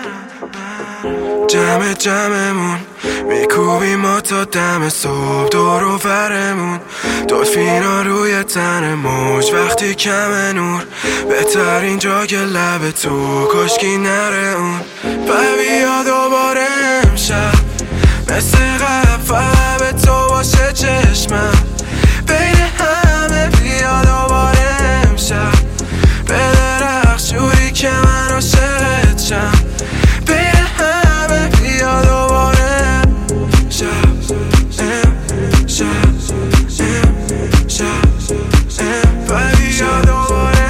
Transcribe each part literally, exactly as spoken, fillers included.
جمع جمعمون میکوبیم ما تا دم صبح دور و برمون، دلفینا روی تن موج وقتی کم نور، بهترین جا که لب تو کشکی نره اون. بیا دوباره امشب مثل قبل فقط به تو باشه چشمم بین همه. بیا دوباره امشب بده رقص جوری که من عاشقت شم بین همه. بیا دوباره امشب امشب امشب بیا دوباره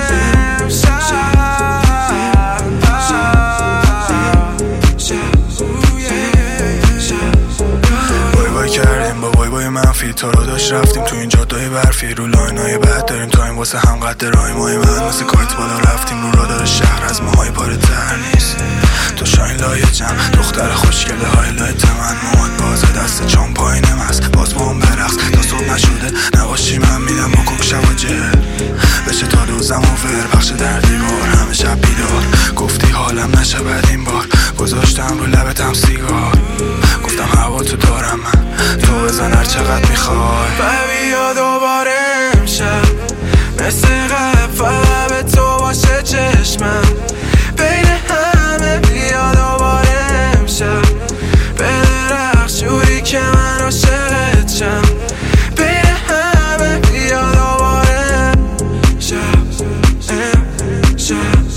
کردیم با بای بای منفی تو رو داشت رفتیم تو این جادای برفی، رو لاینای بد داریم تا این واسه هم قد رای مای من مثل کارت بالا رفتیم رو رادار شهر از ماهای پاره تر نیست. تو شاین لایه جم دختر خوشگله های لایت من مواد بازه دست چون پایینم هست باز با هم برقص تا صبح نشده نباشی من میدم با کوک شب و جه بشه تا دوزم و ور پخش در دیوار همه شب بیدار. گفتی حالم نشه بعد این بار گذاشتم رو لبتم سیگار گفتم هوا تو دارم من تو بزن هر چقدر میخوای. بیا دوباره امشب مثل قبل فقط به تو باشه چشمم بین همه. بیا دوباره امشب بده رقص جوری که من عاشقت شم بین همه. بیا دوباره امشب امشب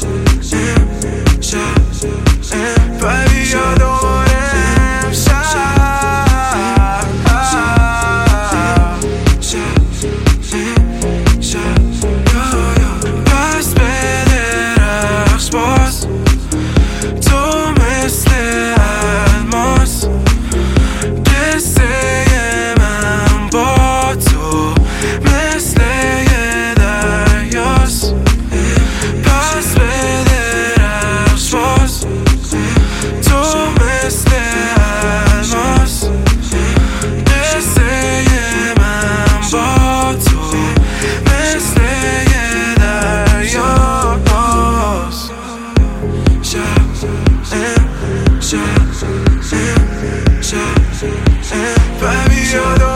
امشب بیا دوباره Baby, you're the